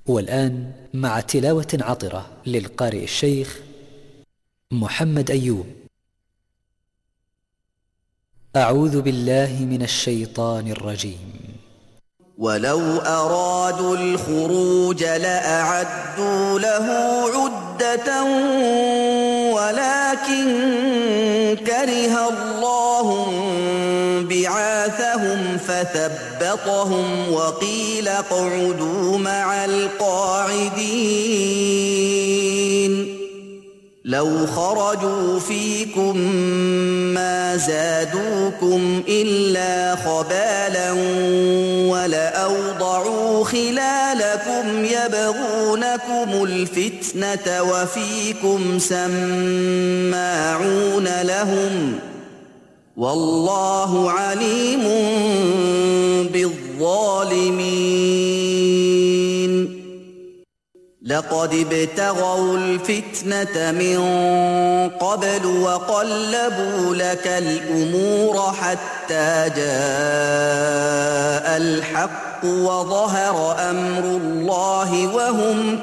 والآن مع تلاوة عطرة للقارئ الشيخ محمد أيوب. أعوذ بالله من الشيطان الرجيم. ولو أرادوا الخروج لأعدوا له عدة ولكن كره الله بعاثهم فثبطهم وقيل اقعدوا مع القاعدين. لو خرجوا فيكم ما زادوكم إلا خبالا ولأوضعوا خلالكم يبغونكم الفتنة وفيكم سماعون لهم والله عليم بالظالمين. لقد ابتغوا الفتنة من قبل وقلبوا لك الأمور حتى جاء الحق وظهر أمر الله وهم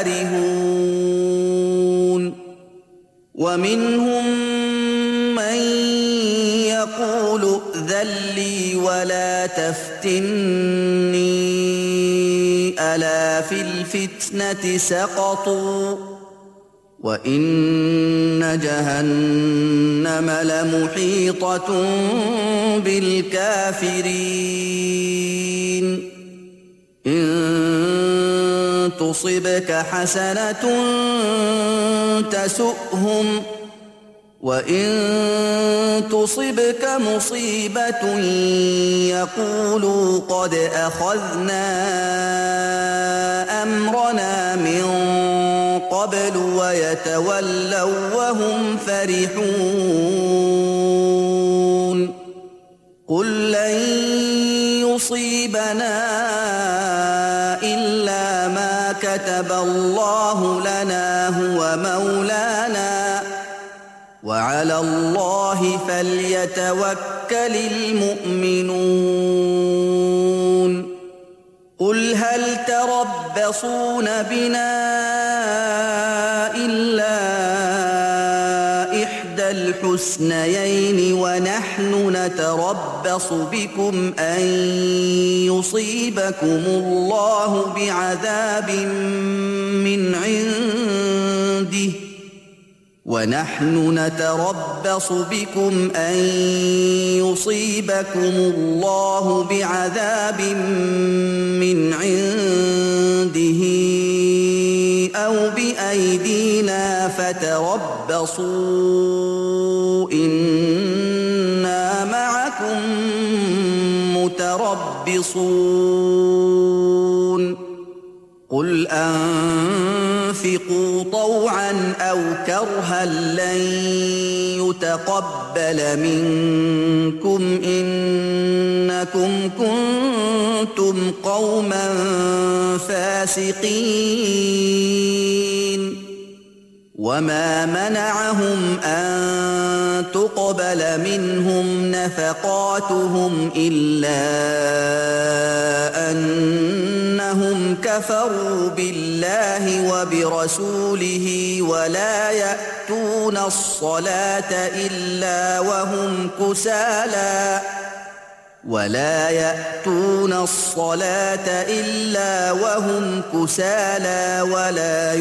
كارهون. ومنهم من يقول ائذن لي ولا تفتني ألا في الفتنة سقطوا وإن جهنم لمحيطة بالكافرين. إن تصبك حسنة تسؤهم وإن تصبك مصيبة يقولوا قد أخذنا أمرنا من قبل ويتولوا وهم فرحون. قل لن يصيبنا إلا ما كتب الله لنا هو مولانا وعلى الله فليتوكل المؤمنون. قل هل تربصون بنا إلا إحدى الحسنيين ونحن نتربص بكم أن يصيبكم الله بعذاب من عنده ونحن نتربص بكم أن يصيبكم الله بعذاب من عنده أو بأيدينا فتربصوا إنا معكم متربصون. قل أنفقوا طوعا أو كرها لن يتقبل منكم إنكم كنتم قوما فاسقين. وما منعهم أن تقبل منهم نفقاتهم إلا أنهم كفروا بالله وبرسوله ولا يأتون الصلاة إلا وهم كسالى ولا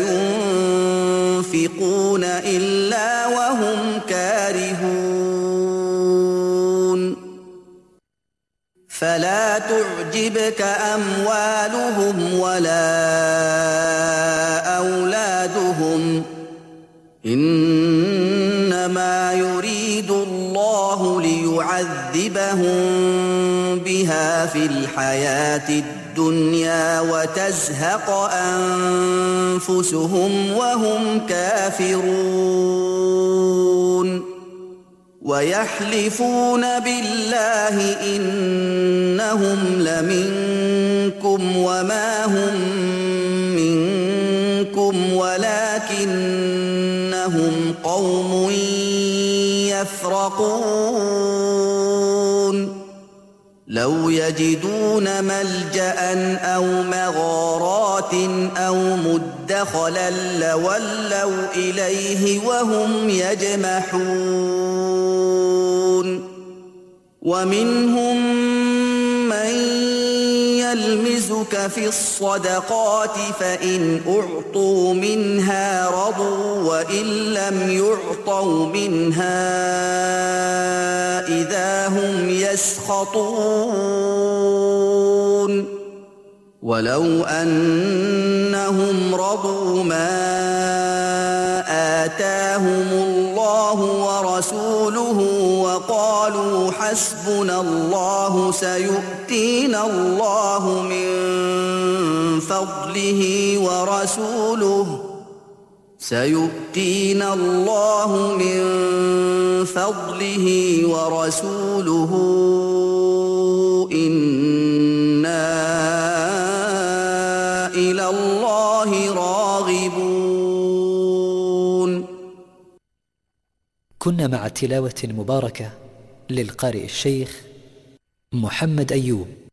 ينفقون إلا وهم كارهون. فلا تعجبك أموالهم ولا أولادهم إنما يريد الله ليعذبهم بها في الحياة الدنيا وتزهق أنفسهم وهم كافرون. ويحلفون بالله إنهم لمنكم وما هم منكم ولكنهم قوم يفرقون. لو يجدون ملجأ أو مغارات صدقات أو مدخلا لولوا إليه وهم يجمحون ومنهم من يلمزك في الصدقات فإن أعطوا منها رضوا وإن لم يعطوا منها إذا هم يسخطون ولو أنهم رضوا ما آتاهم الله ورسوله وقالوا حسبنا الله سيؤتينا الله من فضله ورسوله إنا إلى الله راغبون. كنا مع تلاوة مباركة للقارئ الشيخ محمد أيوب.